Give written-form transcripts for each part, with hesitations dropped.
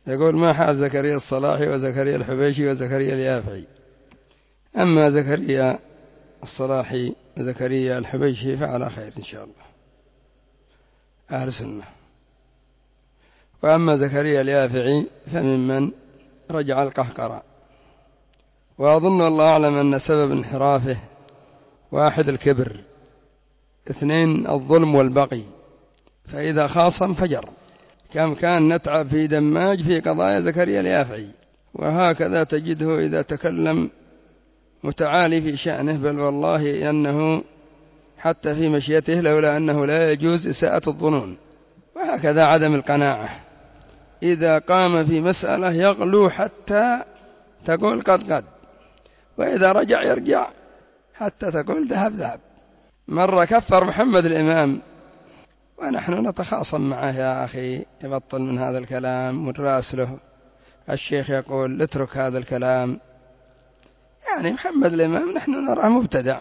يقول ما حال زكريا الصلاحي وزكريا الحبيشي وزكريا اليافعي؟ أما زكريا الصلاحي وزكريا الحبيشي فعلى خير إن شاء الله، أهل سنة. وأما زكريا اليافعي فممن رجع القهقرة، وأظن الله أعلم أن سبب انحرافه: 1 الكبر، 2 الظلم والبغي، فإذا خاصم فجر. كم كان نتعب في دماج في قضايا زكريا اليافعي، وهكذا تجده إذا تكلم متعالي في شأنه، بل والله أنه حتى في مشيته لولا أنه لا يجوز إساءة الظنون. وهكذا عدم القناعة، إذا قام في مسألة يغلو حتى تقول قد، وإذا رجع يرجع حتى تقول ذهب. مرة كفر محمد الإمام ونحن نتخاصم معه: يا أخي يبطل من هذا الكلام، ونراسله. الشيخ يقول اترك هذا الكلام. يعني محمد الإمام نحن نراه مبتدع،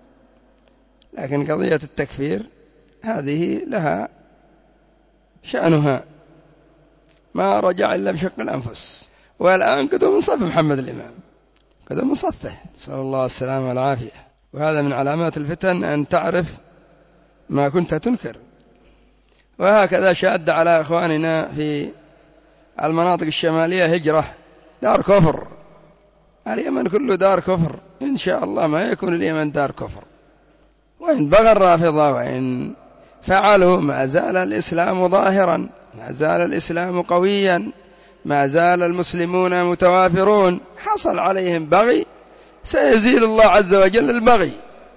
لكن قضية التكفير هذه لها شأنها، ما رجع إلا بشق الأنفس. والآن قدوا من صف محمد الإمام، قدوا من صفه، نسأل الله السلامة والعافية. وهذا من علامات الفتن أن تعرف ما كنت تنكر. وهكذا شاد على إخواننا في المناطق الشمالية هجرة، دار كفر. اليمن كله دار كفر، إن شاء الله ما يكون اليمن دار كفر. وإن بغى الرافضة وإن فعلوا ما زال الإسلام ظاهرا، ما زال الإسلام قويا، ما زال المسلمون متوافرون. حصل عليهم بغي، سيزيل الله عز وجل البغي.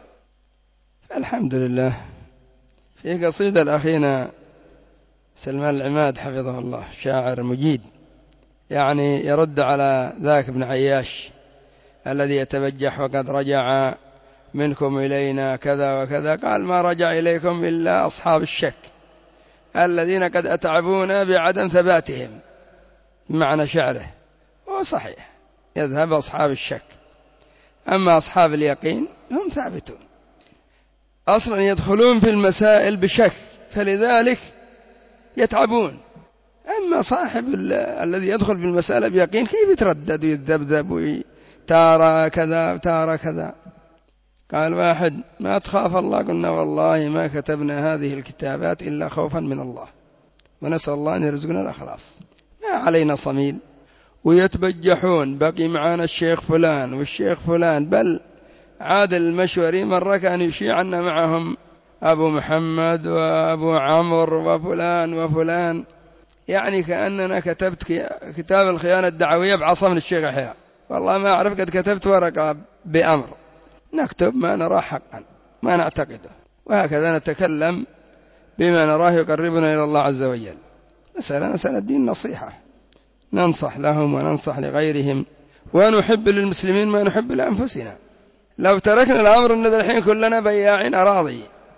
الحمد لله. في قصيدة الأخينا سلمان العماد حفظه الله، شاعر مجيد، يعني يرد على ذاك ابن عياش الذي يتبجح: وقد رجع منكم إلينا كذا وكذا. قال: ما رجع إليكم إلا أصحاب الشك الذين قد أتعبونا بعدم ثباتهم. بمعنى شعره هو صحيح، يذهب أصحاب الشك، أما أصحاب اليقين هم ثابتون، أصلا يدخلون في المسائل بشك، فلذلك يتعبون. أما صاحب الذي يدخل في المسألة بيقين كيف يتردد ويذبذب وتارى كذا وتارى كذا. قال واحد: ما تخاف الله؟ قلنا: والله ما كتبنا هذه الكتابات إلا خوفا من الله، ونسأل الله أن يرزقنا الأخلاص، ما علينا صميل. ويتبجحون: بقي معنا الشيخ فلان والشيخ فلان، بل عادل المشوري مرة كان يشيع أن معهم أبو محمد وأبو عمرو وفلان وفلان، يعني كأننا كتبت كتاب الخيانة الدعوية بعصا من الشيخ أحياء. والله ما أعرف، قد كتبت ورقة بأمر، نكتب ما نراه حقا، ما نعتقده، وهكذا نتكلم بما نراه يقربنا إلى الله عز وجل. مسألة الدين نصيحة، ننصح لهم وننصح لغيرهم، ونحب للمسلمين ما نحب لأنفسنا. لو تركنا الأمر أن الحين كلنا بياعين أراضي.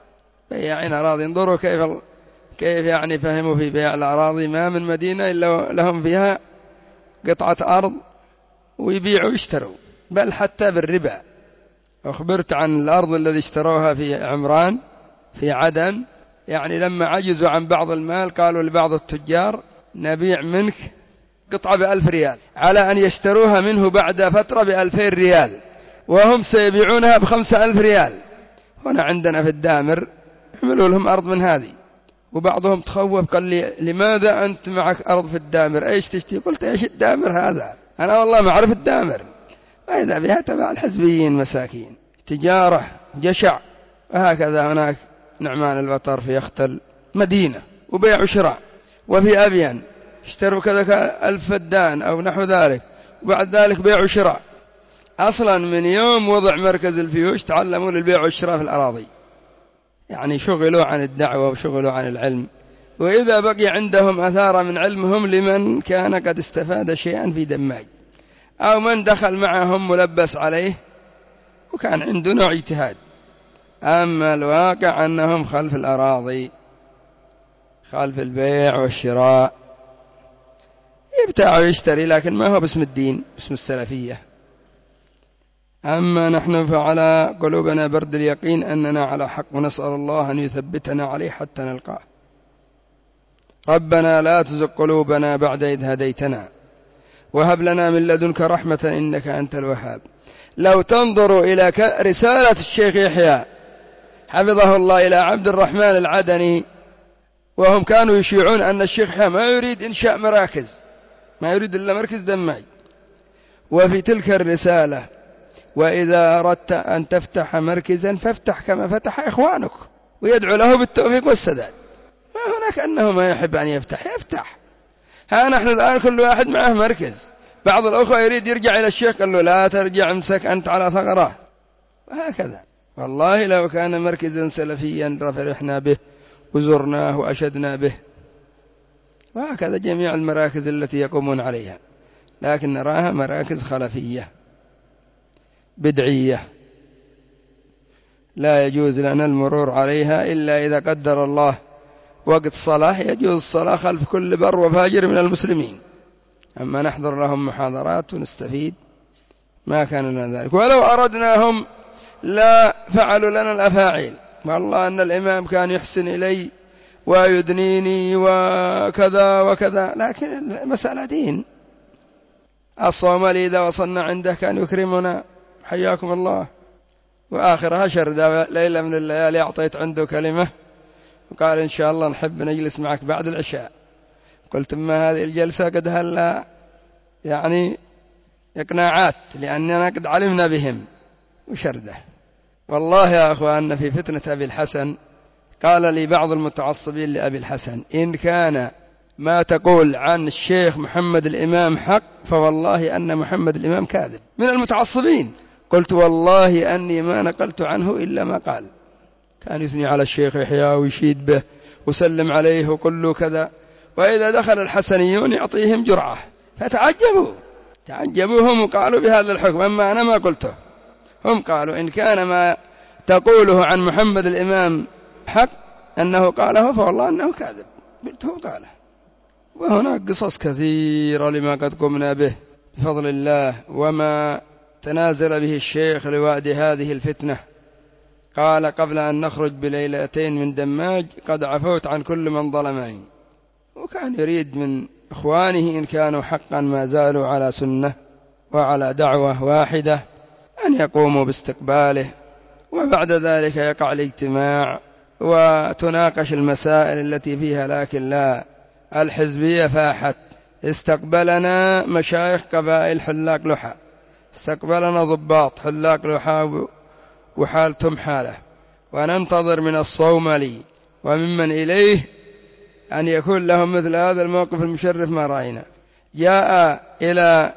انظروا كيف يعني فهموا في بيع الأراضي. ما من مدينة إلا لهم فيها قطعة أرض ويبيعوا ويشتروا، بل حتى بالربا. أخبرت عن الأرض الذي اشتروها في عمران في عدن، يعني لما عجزوا عن بعض المال قالوا لبعض التجار: نبيع منك قطعة ب1000 ريال على أن يشتروها منه بعد فترة ب2000 ريال، وهم سيبيعونها ب5000 ريال. هنا عندنا في الدامر عملوا لهم أرض من هذه، وبعضهم تخوف قال لي: لماذا أنت معك أرض في الدامر، إيش تشتري؟ قلت: إيش الدامر هذا؟ أنا والله ما أعرف الدامر. وإذا بها تبع الحزبيين مساكين، تجارة جشع. وهكذا هناك نعمان البطر في يختل مدينة وبيع وشراء، وفي أبين اشتروا كذا 1000 فدان أو نحو ذلك، وبعد ذلك بيع وشراء. أصلا من يوم وضع مركز الفيوش تعلمون البيع والشراء في الأراضي، يعني شغلوا عن الدعوة وشغلوا عن العلم. وإذا بقي عندهم أثار من علمهم لمن كان قد استفاد شيئا في دماج، أو من دخل معهم ملبس عليه وكان عنده نوع اجتهاد. أما الواقع أنهم خلف الأراضي، خلف البيع والشراء، يبتاع ويشتري، لكن ما هو باسم الدين، باسم السلفية. أما نحن فعلى قلوبنا برد اليقين أننا على حق، ونسأل الله أن يثبتنا عليه حتى نلقاه. ربنا لا تزغ قلوبنا بعد إذ هديتنا وهب لنا من لدنك رحمة إنك أنت الوهاب. لو تنظروا إلى رسالة الشيخ يحيى حفظه الله إلى عبد الرحمن العدني، وهم كانوا يشيعون أن الشيخ يحيى ما يريد إنشاء مراكز، ما يريد إلا مركز دماج، وفي تلك الرسالة: وإذا أردت أن تفتح مركزا فافتح كما فتح إخوانك، ويدعو له بالتوفيق والسداد. ما هناك أنه ما يحب أن يفتح. ها نحن الآن كل واحد معه مركز، بعض الأخوة يريد يرجع إلى الشيخ قال له لا ترجع، امسك أنت على ثغرة، وهكذا. والله لو كان مركزا سلفيا لفرحنا به وزرناه وأشدنا به، وهكذا جميع المراكز التي يقومون عليها، لكن نراها مراكز خلفية بدعية لا يجوز لنا المرور عليها إلا إذا قدر الله وقت صلاة يجوز الصلاة خلف كل بر وفاجر من المسلمين، أما نحضر لهم محاضرات ونستفيد ما كان لنا ذلك. ولو أردناهم لا فعلوا لنا الأفاعيل، والله أن الإمام كان يحسن إلي ويدنيني وكذا وكذا، لكن المسألة دين. الصومالي إذا وصلنا عنده كان يكرمنا حياكم الله، وآخرها شردة ليلة من الليالي أعطيت عنده كلمة وقال إن شاء الله نحب نجلس معك بعد العشاء. قلت ما هذه الجلسة قد هلا يعني إقناعات، لأننا قد علمنا بهم وشردة. والله يا أخوان في فتنة أبي الحسن قال لي بعض المتعصبين لأبي الحسن: إن كان ما تقول عن الشيخ محمد الإمام حق فوالله أن محمد الإمام كاذب، من المتعصبين. قلت والله أني ما نقلت عنه إلا ما قال. كان يثني على الشيخ يحيى ويشيد به وسلم عليه وقل له كذا، وإذا دخل الحسنيون يعطيهم جرعة، تعجبوا هم وقالوا بهذا الحكم، أما أنا ما قلته. هم قالوا إن كان ما تقوله عن محمد الإمام حق أنه قاله فوالله أنه كاذب. قلت هو قاله. وهناك قصص كثيرة لما قد قمنا به بفضل الله، وما تنازل به الشيخ لوأد هذه الفتنة. قال قبل أن نخرج بليلتين من دماج قد عفوت عن كل من ظلمني، وكان يريد من إخوانه إن كانوا حقا ما زالوا على سنة وعلى دعوة واحدة أن يقوموا باستقباله، وبعد ذلك يقع الاجتماع وتناقش المسائل التي فيها. لكن لا، الحزبية فاحت. استقبلنا مشايخ قبائل حلاق لحى، استقبلنا ضباط حلاق لحى وحالتم حاله، وننتظر من الصومالي وممن إليه أن يكون لهم مثل هذا الموقف المشرف ما رأينا. جاء إلى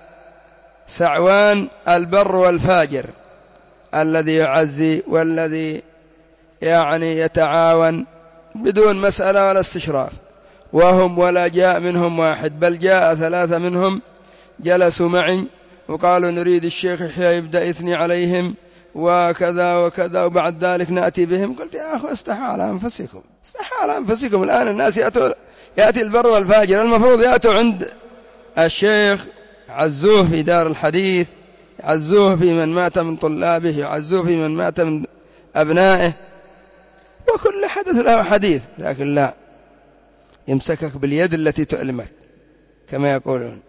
سعوان البر والفاجر الذي يعزي والذي يعني يتعاون بدون مسألة ولا استشراف، ولا جاء منهم واحد، بل جاء 3 منهم جلسوا معي وقالوا نريد الشيخ يحيى يبدأ يثني عليهم وكذا وكذا وبعد ذلك نأتي بهم. قلت يا أخوة استحوا على أنفسكم، الآن الناس يأتي البر والفاجر، المفروض يأتوا عند الشيخ عزوه في دار الحديث، عزوه في من مات من طلابه، عزوه في من مات من أبنائه، وكل حدث له حديث. لكن لا، يمسكك باليد التي تؤلمك كما يقولون،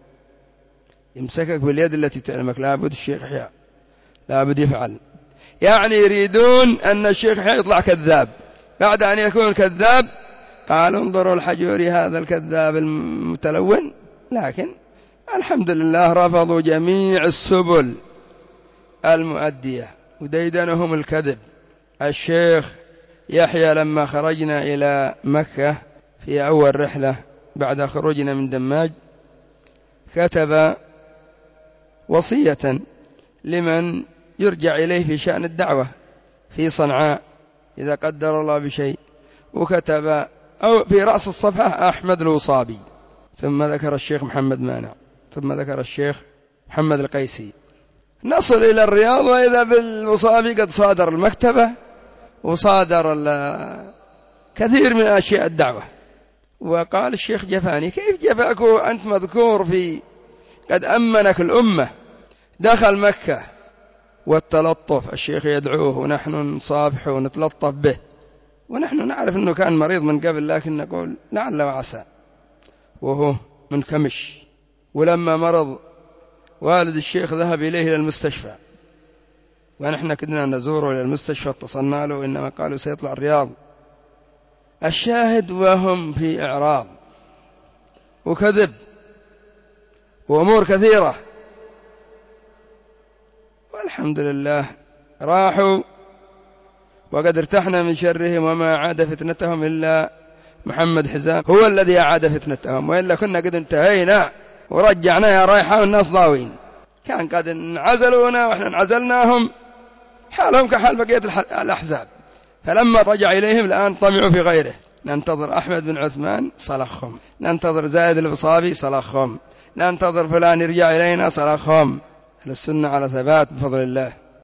يمسكك باليد التي تؤلمك. لابد الشيخ يحيى لابد يفعل، يعني يريدون أن الشيخ يحيى يطلع كذاب. بعد أن يكون كذاب قالوا انظروا الحجوري هذا الكذاب المتلون. لكن الحمد لله رفضوا جميع السبل المؤدية وديدنهم الكذب. الشيخ يحيى لما خرجنا إلى مكة في أول رحلة بعد خروجنا من دماج كتب وصية لمن يرجع إليه في شأن الدعوة في صنعاء إذا قدر الله بشيء، وكتب أو في رأس الصفحة أحمد الوصابي، ثم ذكر الشيخ محمد مانع، ثم ذكر الشيخ محمد القيسي. نصل إلى الرياض وإذا بالوصابي قد صادر المكتبة وصادر كثير من أشياء الدعوة. وقال الشيخ جفاني كيف جفاك أنت مذكور في قد أمنك الأمة، دخل مكة والتلطف، الشيخ يدعوه ونحن نصافحه ونتلطف به، ونحن نعرف أنه كان مريض من قبل، لكن نقول لعل وعسى وهو منكمش، ولما مرض والد الشيخ ذهب إليه إلى المستشفى، ونحن كدنا نزوره إلى المستشفى، اتصلنا له إنما قالوا سيطلع الرياض. الشاهد وهم في إعراض وكذب وأمور كثيرة، والحمد لله راحوا وقد ارتحنا من شرهم، وما عاد فتنتهم إلا محمد حزام هو الذي أعاد فتنتهم، وإلا كنا قد انتهينا ورجعنا يا رايحة والناس ضاوين. كان قد انعزلونا وإحنا انعزلناهم، حالهم كحال بقية الأحزاب. فلما رجع إليهم الآن طمعوا في غيره. ننتظر أحمد بن عثمان صلخهم، ننتظر زايد البصابي صلخهم، ننتظر فلان يرجع إلينا صلخهم. السنة على ثبات بفضل الله.